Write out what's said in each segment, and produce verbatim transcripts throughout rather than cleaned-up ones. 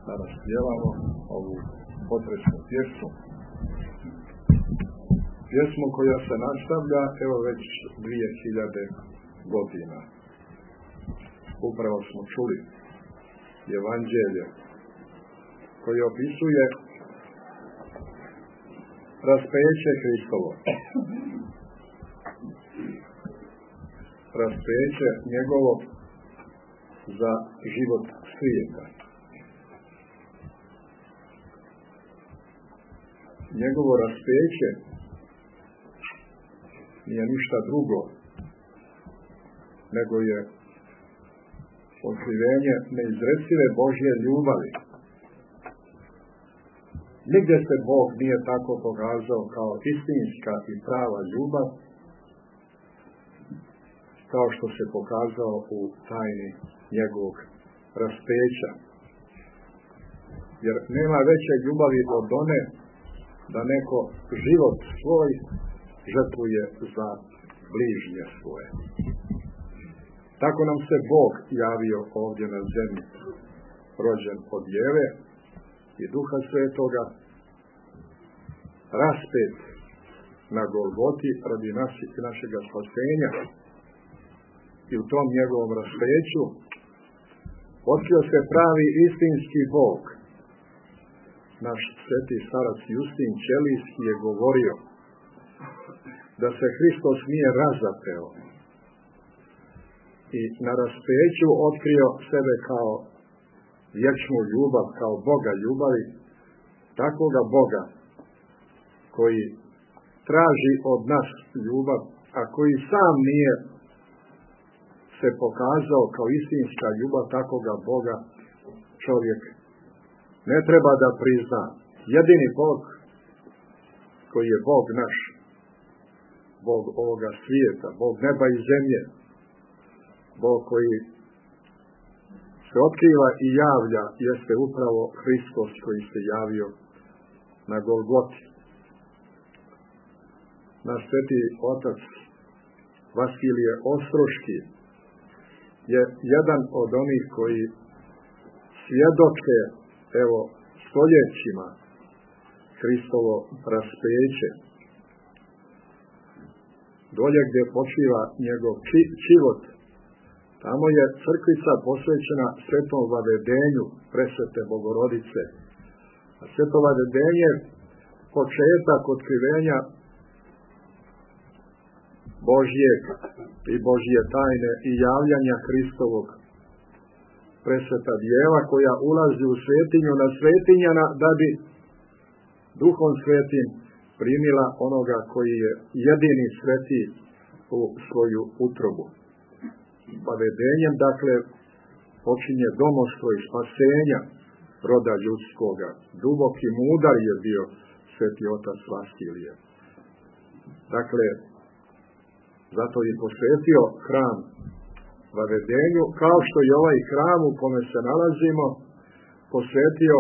danas pjevamo ovu potresnu pjesmu. Pjesmu koja se nastavlja evo već dvije hiljade godina. Upravo smo čuli Evanđelje koje opisuje raspeće Hristovo. Raspeće njegovo za život svijeta. Njegovo raspeće nije ništa drugo nego je otkrivenje neizrecive Božje ljubavi. Nigdje se Bog nije tako pokazao kao istinska i prava ljubav kao što se pokazao u tajni njegovog raspeća. Jer nema veće ljubavi od one da neko život svoj žrtvuje za bližnje svoje. Tako nam se Bog javio ovdje na zemlji, rođen od Jeve i Duha Svetoga, raspet na Golgoti radi našega spasenja. I u tom njegovom raspeću otkrio se pravi istinski Bog. Naš sveti starac Justin Ćelijski je govorio da se Hristos nije razapeo i na raspeću otkrio sebe kao vječnu ljubav, kao Boga ljubavi, takvoga Boga koji traži od nas ljubav, a koji sam nije se pokazao kao istinska ljubav, takvoga Boga čovjek ne treba da prizna. Jedini Bog koji je Bog naš, Bog ovoga svijeta, Bog neba i zemlje, Bog koji se otkriva i javlja, jeste upravo Hristos koji se javio na Golgoti. Naš sveti otac Vasilije Ostroški je jedan od onih koji svjedoče, evo, stoljećima Hristovo raspeće. Dolje gdje počiva njegov život, tamo je crkvica posvećena svetom vavedenju presvete Bogorodice. A sveto vavedenje je početak otkrivenja Božjeg i Božje tajne i javljanja Hristovog. Presveta djeva koja ulazi u svetinju na svetinjana da bi Duhom Svetim primila onoga koji je jedini sveti u svoju utrobu. Vavedenjem, dakle, počinje domostroj spasenja roda ljudskoga. Dubok i mudar je bio sveti otac Vasilije. Dakle, zato je posvetio hram vavedenju, kao što je ovaj hram u kome se nalazimo posvetio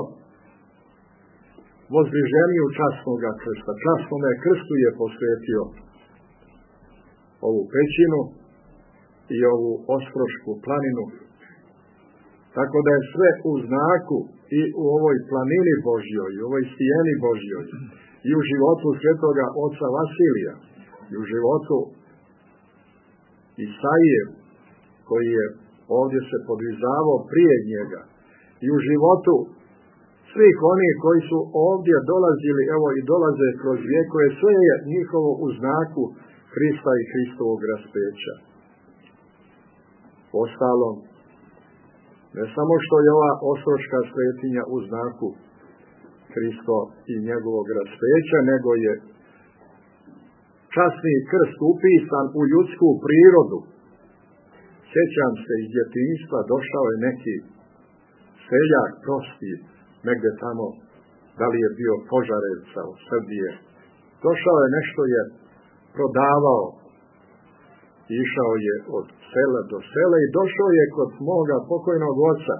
vozdviženju časnoga krsta. Časnome krstu je posvetio ovu pećinu i ovu Ostrošku planinu. Tako da je sve u znaku i u ovoj planini Božjoj, i u ovoj stijeni Božjoj, i u životu svetoga oca Vasilija, i u životu Isaije, koji je ovdje se podvizavao prije njega, i u životu svih onih koji su ovdje dolazili, evo i dolaze kroz vjekove, sve je njihovo u znaku Hrista i Hristovog raspeća. Ostalom, ne samo što je ova ostroška svetinja u znaku Hristo i njegovog raspeća, nego je časni krst upisan u ljudsku prirodu. Sjećam se iz djetinjstva, došao je neki seljak prosti, negdje tamo, da li je bio Požarevca od Srbije. Došao je, nešto je prodavao. Išao je od sela do sela i došao je kod moga pokojnog oca.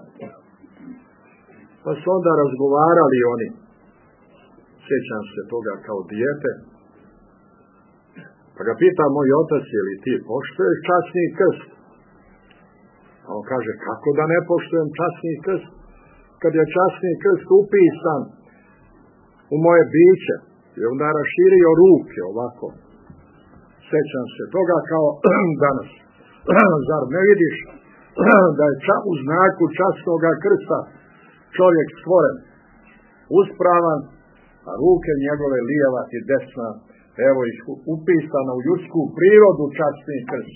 Pa su onda razgovarali oni. Sjećam se toga kao dijete. Pa ga pita moj otac, je li ti poštuješ časni krst? A on kaže, kako da ne poštujem časni krst? kad je časni krst upisan u moje biće i onda raširio ruke ovako. Sjećam se toga kao danas. Zar ne vidiš da je ča, u znaku časnoga krsta čovjek stvoren, uspravan, a ruke njegove lijeva i desna, evo ih upisano u ljudsku prirodu časni krst.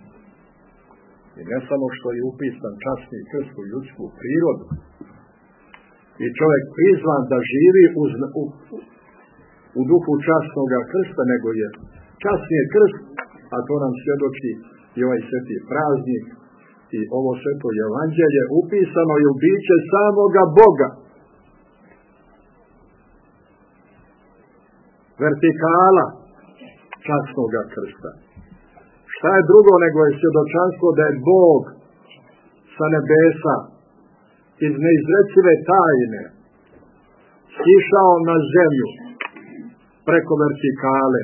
I ne samo što je upisan časni krst u ljudsku prirodu, i čovjek prizvan da živi u, u, u duhu časnoga krsta, nego je časni krst, a to nam svjedoči i ovaj sveti praznik i ovo sveto evanđelje, upisano je u biće samoga Boga. Vertikala časnoga krsta. Šta je drugo nego je svjedočanstvo da je Bog sa nebesa iz neizrecive tajne sišao na zemlju preko vertikale.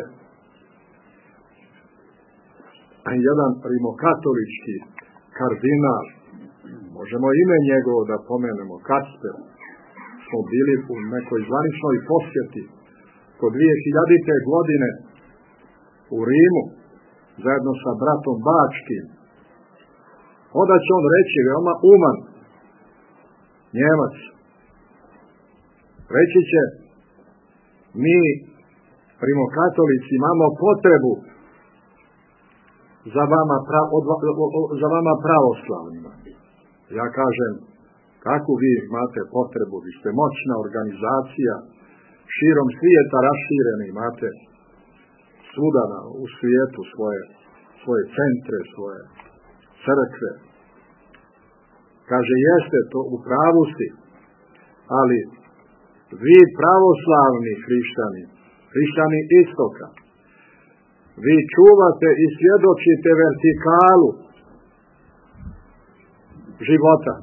A jedan rimokatolički kardinal, možemo ime njegovo da pomenemo, Kacper, smo bili u nekoj zvaničnoj posjeti kod dvije hiljadite godine u Rimu, zajedno sa bratom Bačkim. Onda će on reći, veoma uman Njemac, reći će, mi rimokatolici imamo potrebu za vama, pra, od, za vama pravoslavnima. Ja kažem, kakvu vi imate potrebu, vi ste moćna organizacija, širom svijeta rašireni, imate svuda u svijetu svoje, svoje centre, svoje crkve. Kaže, jeste to u pravu si, ali vi pravoslavni hrišćani, hrišćani istoka, vi čuvate i svjedočite vertikalu života.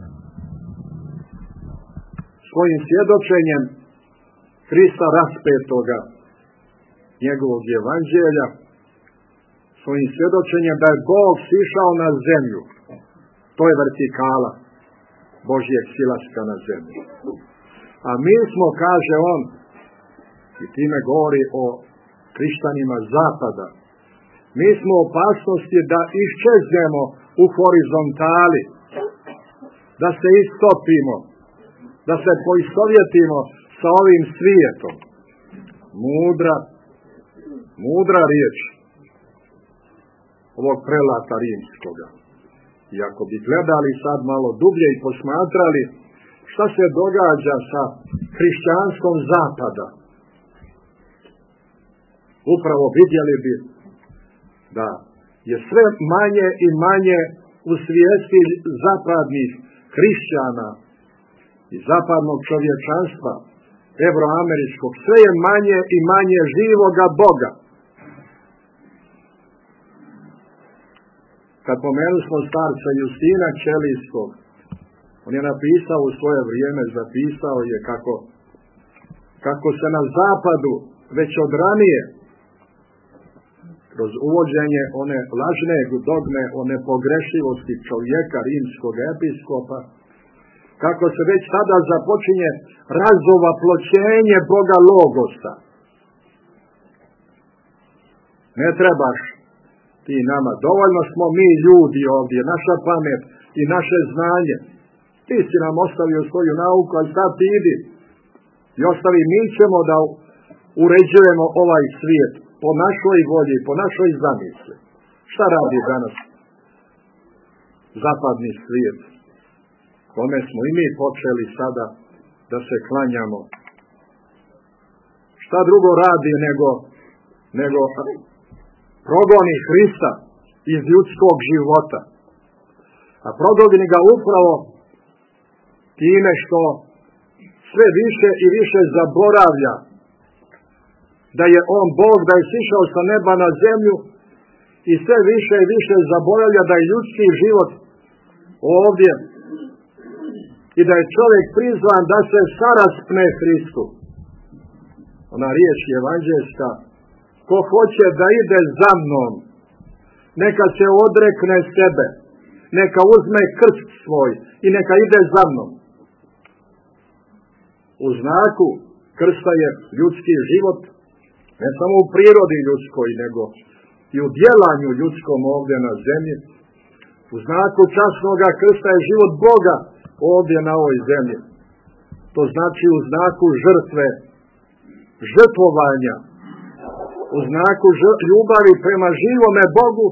Svojim svjedočenjem Hrista raspetoga, njegovog evanđelja, svojim svjedočenjem da je Bog sišao na zemlju. To je vertikala Božjeg silaska na zemlju. A mi smo, kaže on, i time govori o hrišćanima zapada, mi smo u opasnosti da iščeznemo u horizontali, da se istopimo, da se poistovjetimo sa ovim svijetom. Mudra, mudra riječ ovog prelata rimskoga. I ako bi gledali sad malo dublje i posmatrali šta se događa sa hrišćanskom zapada, upravo vidjeli bi da je sve manje i manje u svijesti zapadnih hrišćana i zapadnog čovječanstva, evroameričkog, sve je manje i manje živoga Boga. Kad pomenu smo starca Justina Ćelijskog, on je napisao u svoje vrijeme, zapisao je kako, kako se na zapadu već od ranije, kroz uvođenje one lažne dogme o nepogrešivosti čovjeka, rimskog episkopa, kako se već tada započinje razovaploćenje Boga Logosa. Ne trebaš ti nama, dovoljno smo mi ljudi ovdje, naša pamet i naše znanje. Ti si nam ostavio svoju nauku, a sad ti idi i ostavi, mi ćemo da uređujemo ovaj svijet po našoj volji, po našoj zamisli. Šta radi danas zapadni svijet, kome smo i mi počeli sada da se klanjamo? Šta drugo radi nego, nego progoni Hrista iz ljudskog života? A progoni ga upravo time što sve više i više zaboravlja da je on Bog, da je sišao sa neba na zemlju, i sve više i više zaboravlja da je ljudski život ovdje i da je čovjek prizvan da se saraspne Hristu. Ona riječ evanđelska, ko hoće da ide za mnom, neka se odrekne sebe, neka uzme krst svoj i neka ide za mnom. u znaku krsta je ljudski život, ne samo u prirodi ljudskoj, nego i u djelanju ljudskom ovdje na zemlji. U znaku časnoga krsta je život Boga ovdje na ovoj zemlji. To znači u znaku žrtve, žrtvovanja, u znaku ljubavi prema živome Bogu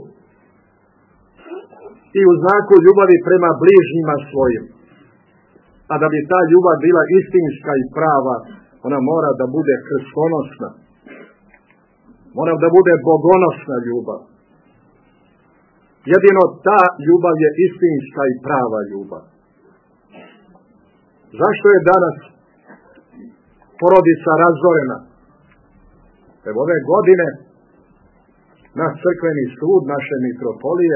i u znaku ljubavi prema bližnjima svojim. A da bi ta ljubav bila istinska i prava, ona mora da bude krstonosna. Mora da bude bogonosna ljubav. Jedino ta ljubav je istinska i prava ljubav. Zašto je danas porodica razorena? Evo ove godine naš crkveni sud, naše mitropolije,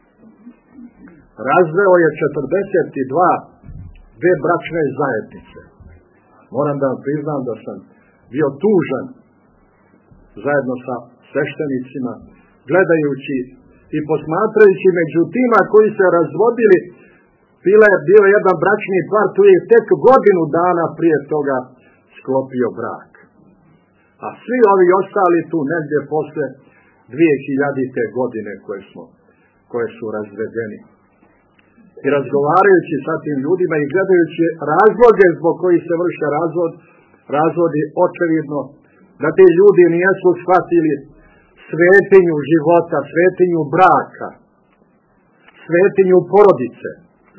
razveo je četrdeset dva dve bračne zajednice. Moram da vam priznam da sam bio tužan zajedno sa sveštenicima, gledajući i posmatrajući među tima koji se razvodili, bila je bio jedan bračni par, tu je tek godinu dana prije toga sklopio brak. A svi ovi ostali tu negdje posle dvije hiljadite godine koje smo, koje su razvedeni. I razgovarajući sa tim ljudima i gledajući razloge zbog kojih se vrše razvod, razvodi očevidno da ti ljudi nisu shvatili svetinju života, svetinju braka, svetinju porodice.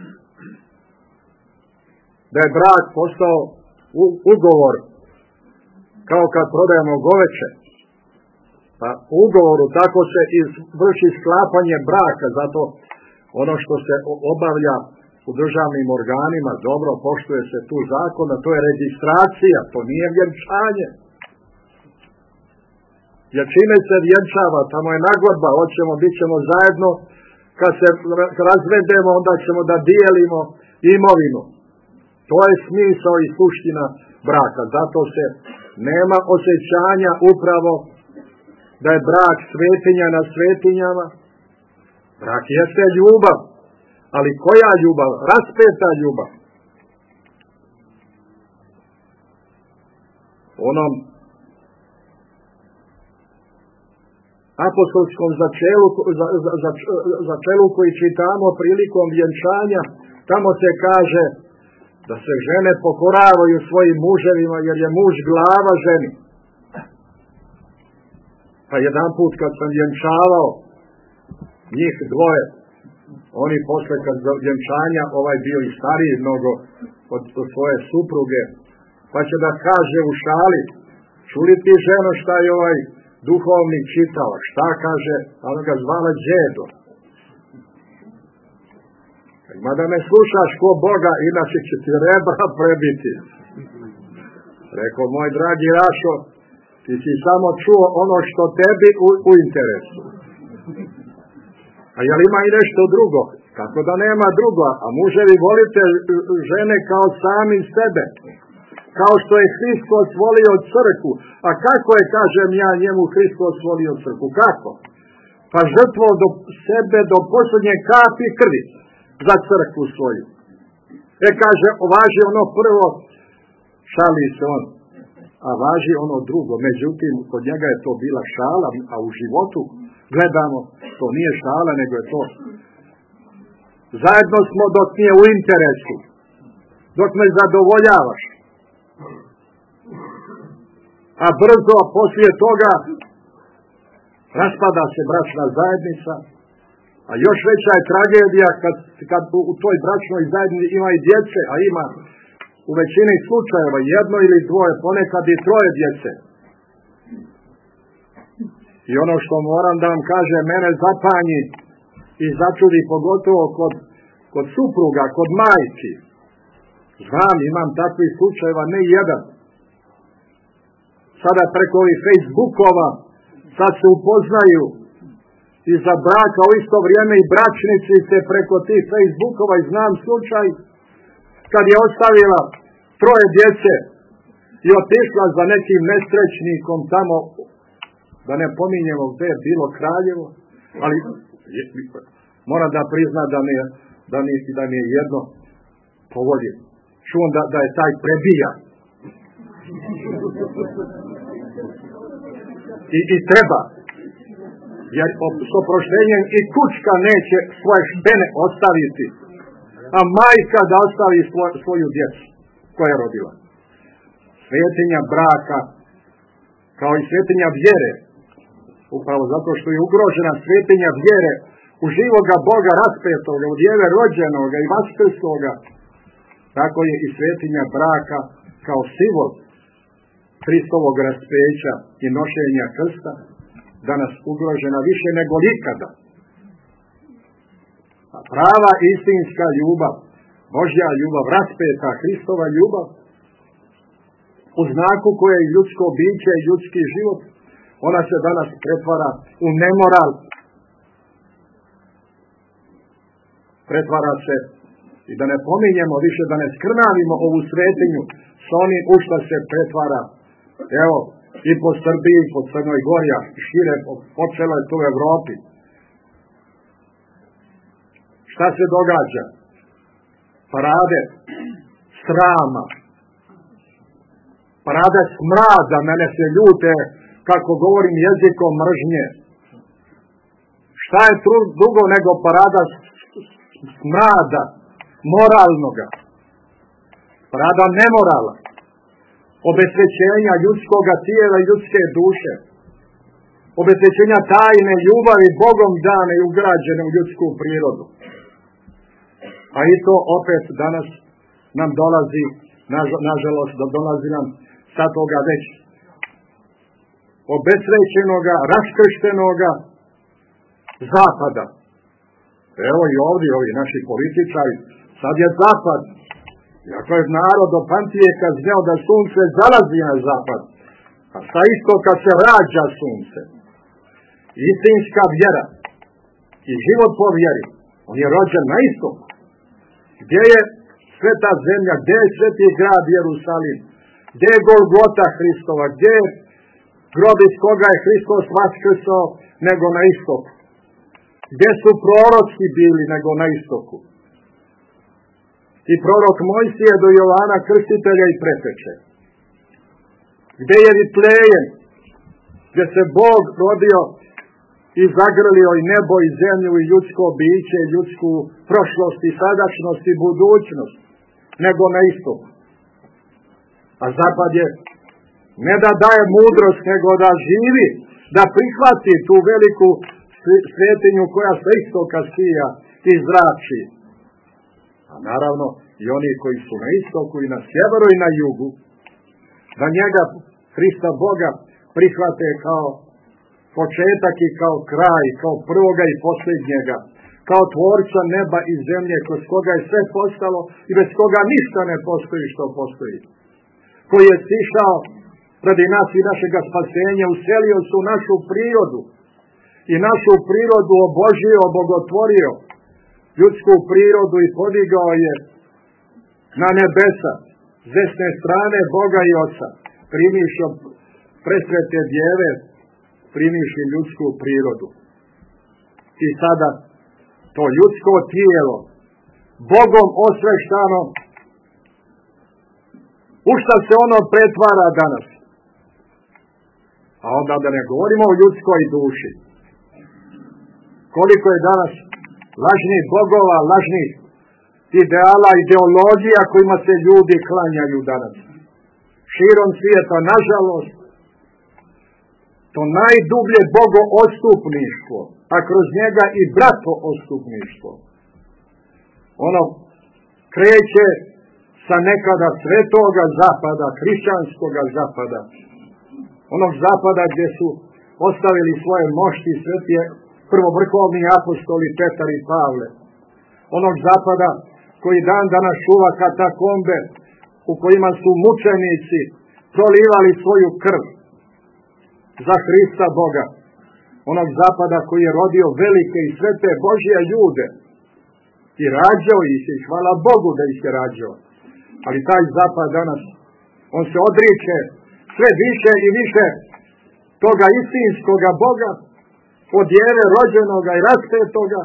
Da je brak postao ugovor, kao kad prodajemo goveče. Pa u ugovoru tako se vrši sklapanje braka, zato ono što se obavlja u državnim organima, dobro, poštuje se tu zakon, a to je registracija, to nije vjenčanje. Jer čime se vjenčava, tamo je nagodba, hoćemo, bit ćemo zajedno, kad se razvedemo, onda ćemo da dijelimo imovinu. To je smisao i suština braka, zato se nema osjećanja upravo da je brak svetinja na svetinjama. Brak jeste ljubav, ali koja ljubav? Raspeta ljubav. Onom apostolskom začelu, za, za, za, začelu koji čitamo prilikom vjenčanja, tamo se kaže da se žene pokoravaju svojim muževima, jer je muž glava ženi. Pa jedan put kad sam vjenčavao njih dvoje, oni posle kad vjenčanja, ovaj bio i stariji mnogo od, od svoje supruge, pa će da kaže u šali, čuli ti ženo šta je ovaj duhovnik čitao, šta kaže, a on ga zvala đedo. Ima da me slušaš ko Boga, inače će ti rebra prebiti. Rekao, moj dragi Rašo, ti si samo čuo ono što tebi u, u interesu. A jel ima i nešto drugo? Kako da nema drugo? A muževi volite žene kao sami sebe. Kao što je Hristos volio crkvu. A kako je, kažem ja, njemu Hristos volio crkvu? Kako? Pa žrtvo do sebe do posljednje kapi krvi za crkvu svoju. E kaže, važi ono prvo, šali se on, a važi ono drugo. Međutim, kod njega je to bila šala, a u životu gledamo, to nije šala, nego je to. Zajedno smo dok nije u interesu, dok me zadovoljavaš. A brzo poslije toga raspada se bračna zajednica, a još veća je tragedija kad, kad u toj bračnoj zajednici ima i djece, a ima u većini slučajeva jedno ili dvoje, ponekad i troje djece. I ono što moram da vam kažem, mene zapanji i začudi pogotovo kod, kod supruga, kod majki. Znam, imam takvih slučajeva, ne jedan. Sada preko ovih Facebookova, sad se upoznaju i za braka u isto vrijeme i bračnici se preko tih Facebookova i znam slučaj kad je ostavila troje djece i otišla za nekim nesrećnikom tamo, da ne pominjemo gdje je bilo Kraljevo, ali moram da priznam da mi je, da mi, da mi je jedno povolje. Čujem da, da je taj prebija. I, i treba. Jer s oproštenjem i kućka neće svoje štene ostaviti, a majka da ostavi svoj, svoju djecu koja je rodila. Svetinja braka, kao i svetinja vjere, upravo zato što je ugrožena svetinja vjere u živoga Boga raspetoga, u djeve rođenoga i vaskrsloga, tako je i svetinja braka kao simbol Hristovog raspeća i nošenja krsta danas ugrožena više nego nikada. A prava istinska ljubav, Božja ljubav, raspeta Hristova ljubav, u znaku koje je ljudsko biće i ljudski život, ona se danas pretvara u nemoral. Pretvara se, i da ne pominjemo više, da ne skrnavimo ovu svetinju s onim u što se pretvara, evo, i po Srbiji, i po Crnoj Gori, i šire po, po celoj tu Evropi. Šta se događa? Parade srama, parade smrada, mene se ljute kako govorim jezikom mržnje. Šta je drugo nego parada smrada, moralnoga, parada nemorala, obesvećenja ljudskoga tijela i ljudske duše, obesvećenja tajne ljubavi Bogom dane i ugrađene u ljudsku prirodu. A i to opet danas nam dolazi, nažalost, da dolazi nam sa toga već obesvećenoga, raskrštenoga zapada. Evo i ovdje, ovi naši političari, sad je zapad. Iako je narod od pamtijeka znao da sunce zalazi na zapad, a sa istoka se rađa sunce. Istinska vjera i život po vjeri, on je rođen na istoku. Gdje je sveta zemlja, gdje je sveti grad Jerusalim, gdje je Golgota Hristova, gdje je grob iz koga je Hristos vaskrsao, nego na istoku. Gdje su proroci bili nego na istoku. I prorok Mojsije do Jovana Krstitelja i preteče. Gdje je Vitlejem, gdje se Bog rodio i zagrlio i nebo i zemlju i ljudsko biće, i ljudsku prošlost i sadašnjost i budućnost, nego na istoku. A zapad je ne da daje mudrost, nego da živi, da prihvati tu veliku svetinju koja sa istoka sija i zrači. A naravno i oni koji su na istoku i na sjeveru i na jugu, da njega, Hrista Boga, prihvate kao početak i kao kraj, kao prvoga i posljednjega, kao tvorca neba i zemlje, kroz koga je sve postalo i bez koga ništa ne postoji što postoji. Koji je sišao radi nas i našega spasenja, uselio se u našu prirodu i našu prirodu obožio, obogotvorio, ljudsku prirodu i podigao je na nebesa, s desne strane Boga i Oca, primišao presvete djeve, primišli ljudsku prirodu. I sada to ljudsko tijelo, Bogom osveštano, u šta se ono pretvara danas. A onda da ne govorimo o ljudskoj duši. Koliko je danas lažnih bogova, lažnih ideala, ideologija kojima se ljudi klanjaju danas. Širom svijeta, nažalost, to najdublje bogoodstupništvo, a kroz njega i bratoodstupništvo. Ono kreće sa nekada svetoga zapada, hrišćanskoga zapada, onog zapada gdje su ostavili svoje mošti sveti prvovrhovni apostoli Petar i Pavle, onog zapada koji dan danas čuva katakombe u kojima su mučenici prolivali svoju krv za Hrista Boga, onog zapada koji je rodio velike i svete Božje ljude i rađao ih i hvala Bogu da ih je rađao. Ali taj zapad danas, on se odriče sve više i više toga istinskoga Boga, od djeve rođenoga i raspetoga,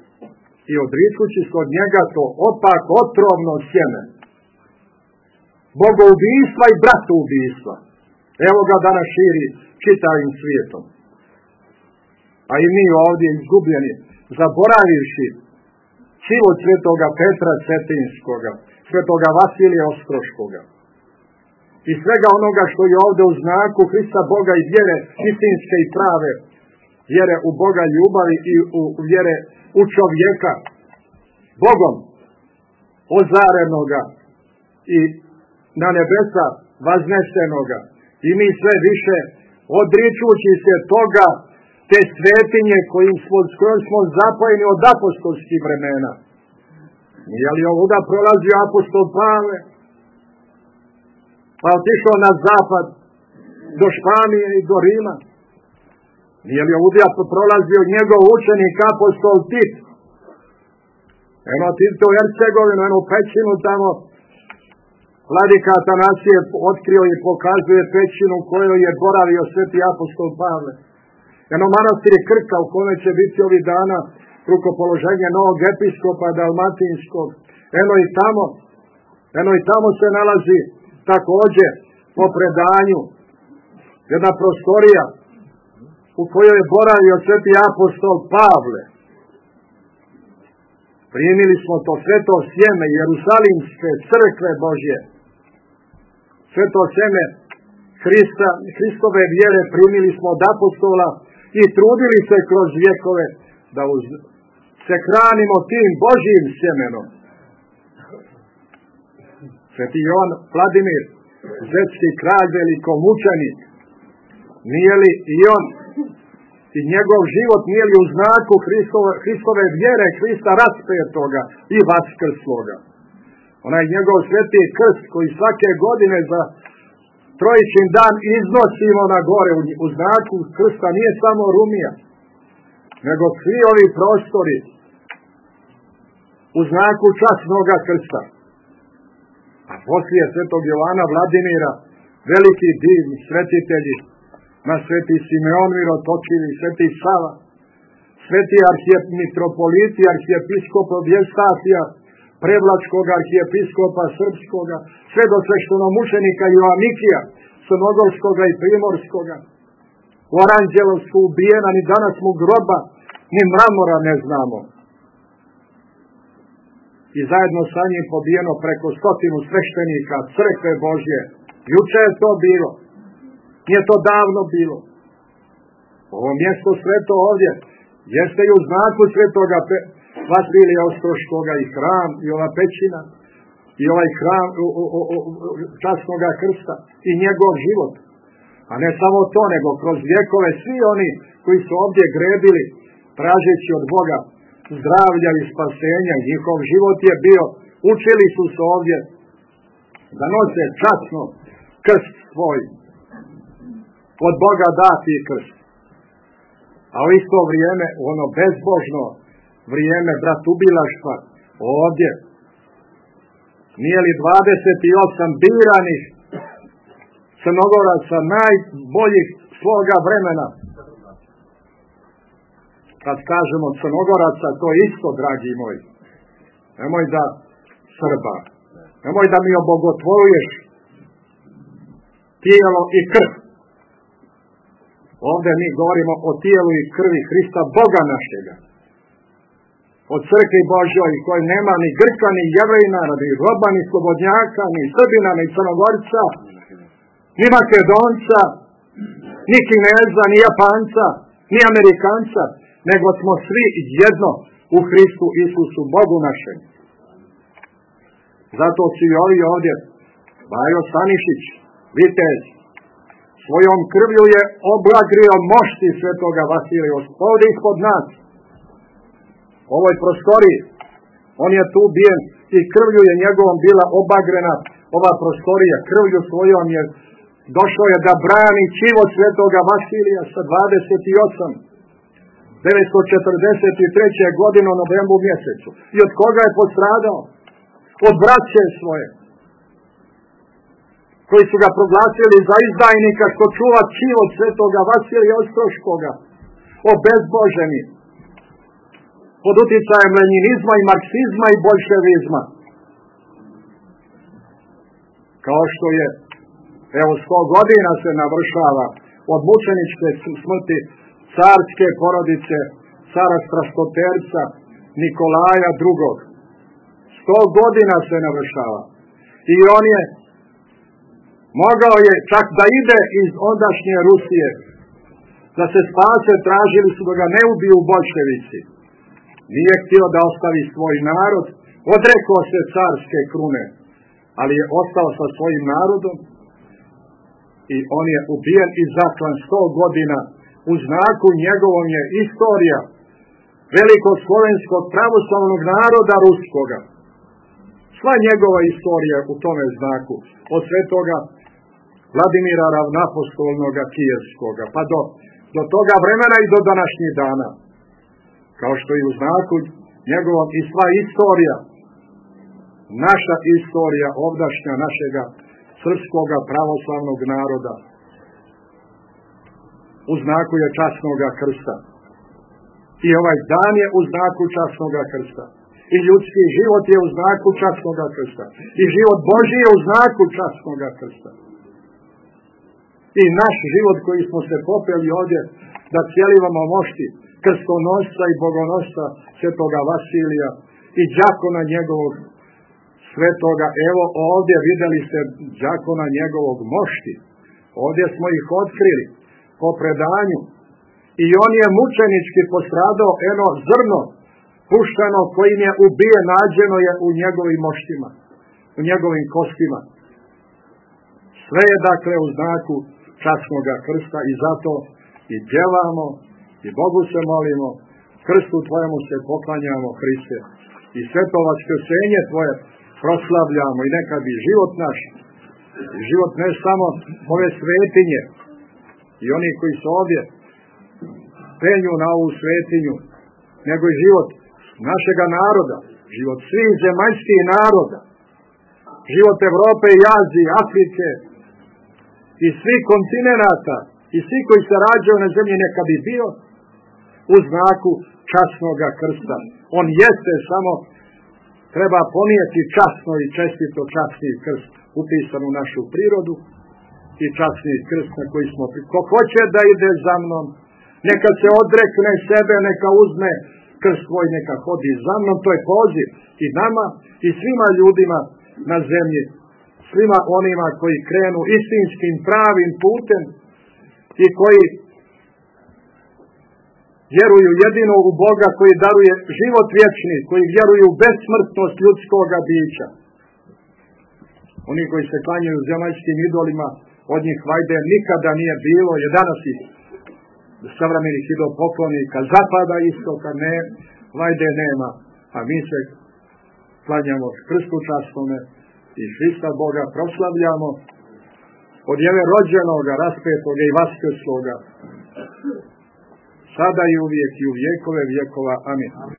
i odričući se od njega to opak otrovno sjeme. bogoubistva i bratoubistva. Evo ga danas širi čitavim svijetom. A i mi ovdje izgubljeni, zaboravivši život svetoga Petra Cetinskoga, svetoga Vasilija Ostroškoga i svega onoga što je ovdje u znaku Hrista Boga i vjere istinske i prave, vjere u Boga ljubavi i u vjere u čovjeka, Bogom ozarenoga i na nebesa vaznesenoga. I mi sve više odričući se toga, te svetinje kojim smo, s kojom smo zapojeni od apostolskih vremena. Nije li ovuda prolazio apostol Pavle, pa otišao na zapad do Španije i do Rima? Nije li ovuda prolazio njegov učenik apostol Tit? Eno Tito u Hercegovinu, eno u pećinu tamo, vladika Atanasije otkrio i pokazuje pećinu u kojoj je boravio sveti apostol Pavle. Eno manastir Krka u kome će biti ovih dana rukopoloženje novog episkopa dalmatinskog. Eno i tamo, eno i tamo se nalazi također po predanju jedna prostorija u kojoj je boravio sveti apostol Pavle. Primili smo to sveto sjeme Jerusalimske crkve Božje. Sveto sjeme Hrista, Hristove vjere primili smo od apostola i trudili se kroz vjekove da uz, se hranimo tim Božjim sjemenom. Sveti Jovan Vladimir, zetski kralj, velikomučenik, nije li i on i njegov život nije li u znaku Hristove, Hristove vjere, Hrista raspetoga i vaskrsloga? Onaj njegov sveti krst koji svake godine za Trojičin dan iznosimo na gore u, u znaku krsta nije samo Rumija, nego svi ovi prostori u znaku časnoga krsta. A poslije svetog Jovana Vladimira, veliki divni svetitelji, na sveti Simeon Mirotočivi, sveti Sava, sveti arhijepitropoliti, arhijepiskop Evstafija, Prevlačkoga arhijepiskopa Srpskoga, sve do sveštenomučenika Joanikija, Crnogorskoga i Primorskoga. U Aranđelovsku ubijena, ni danas mu groba, ni mramora ne znamo. I zajedno sa njim pobijeno preko stotinu sveštenika crkve Božje. Juče je to bilo. Nije to davno bilo. Ovo mjesto sveto ovdje jeste i u znaku svetoga Vasilija Ostroškoga i hram i ova pećina i ovaj hram u, u, u, u, časnoga krsta i njegov život. A ne samo to, nego kroz vjekove svi oni koji su ovdje grebili tražeći od Boga zdravlja i spasenja. Njihov život je bio, učili su se ovdje da nose časno krst svoj. Od Boga dati krst. A u isto vrijeme, ono bezbožno vrijeme bratubilaštva ovdje, nije li dvadeset osam biranih Crnogoraca najboljih svoga vremena? Kad kažemo Crnogoraca, to je isto, dragi moji. Nemoj da Srba, nemoj da mi obogotvoruješ tijelo i krv. Ovdje mi govorimo o tijelu i krvi Hrista Boga našega. O crkvi Božjoj koji nema ni Grka, ni Jevrejina, ni Roba, ni Slobodnjaka, ni Srbina, ni Crnogorca, ni Makedonca, ni Kineza, ni Japanca, ni Amerikanca, nego smo svi jedno u Hristu Isusu Bogu našem. Zato su i ovi ovdje, Bajo Stanišić, vitez, svojom krvlju je oblagrio mošti svetoga Vasilija, ovdje ispod nas, u ovoj prostoriji. On je tu ubijen i krvlju je njegovom bila obagrena ova prostorija. Krvlju svojom je došao je da brani život svetoga Vasilija sa dvadeset osam. devetsto četrdeset treće. godine u novembru mjesecu. I od koga je postradao? Od braće svoje, koji su ga proglasili za izdajnika što čuva život svetoga Vasilija Ostroškoga, obezboženi, pod utjecajem leninizma i marksizma i boljševizma. kao što je, evo, sto godina se navršava od mučeničke smrti carske porodice, cara Strastoterca Nikolaja drugog. Sto godina se navršava. I on je, mogao je čak da ide iz ondašnje Rusije, da se spase, tražili su da ga ne ubiju boljševici. Nije htio da ostavi svoj narod, odrekao se carske krune, ali je ostao sa svojim narodom i on je ubijen i zaklan sto godina. U znaku njegovom je istorija velikog slovenskog pravoslavnog naroda ruskoga. Sva njegova istorija u tome znaku, od svetoga Vladimira Ravnapostolnoga Kijevskoga, pa do, do toga vremena i do današnjih dana. Kao što i u znaku njegovom i sva istorija, naša istorija ovdašnja našega srpskoga pravoslavnog naroda, u znaku je časnoga krsta. I ovaj dan je u znaku časnoga krsta. I ljudski život je u znaku časnoga krsta. I život Božji je u znaku časnoga krsta. I naš život koji smo se popeli ovdje da cijelivamo mošti krstonosca i bogonosca svetoga Vasilija i đakona njegovog svetoga. Evo ovdje vidjeli ste đakona njegovog mošti. Ovdje smo ih otkrili po predanju. I on je mučenički postradao, eno zrno puštano kojim je ubije, nađeno je u njegovim moštima, u njegovim kostima. Sve je dakle u znaku časnoga krsta i zato i pjevamo i Bogu se molimo, krstu tvojemu se poklanjamo, Hriste, i sveto vaskrsenje tvoje proslavljamo i neka bi život naš, život ne samo ove svetinje i oni koji su ovdje penju na ovu svetinju, nego i život našega naroda, život svih zemaljskih naroda, život Evrope i Azije, Afrike i svih kontinenata i svi koji se rađaju na zemlji neka bi bio u znaku časnoga krsta. On jeste, samo treba ponijeti časno i čestito časni krst upisan u našu prirodu i časni krst na koji smo. Ko hoće da ide za mnom, neka se odrekne sebe, neka uzme krst svoj, neka hodi za mnom. To je poziv i nama i svima ljudima na zemlji, svima onima koji krenu istinskim pravim putem i koji vjeruju jedino u Boga koji daruje život vječni, koji vjeruju u besmrtnost ljudskoga bića. Oni koji se klanjaju zemaljskim idolima, od njih vajde nikada nije bilo, je danas ih savremenih idolopoklonika zapada istoka, ne, vajde nema, a mi se klanjamo krstu časnome i Hrista Boga proslavljamo od njega rođenoga, raspetoga i vaskrsloga, sada i uvijek i u vjekove vjekova. Amin.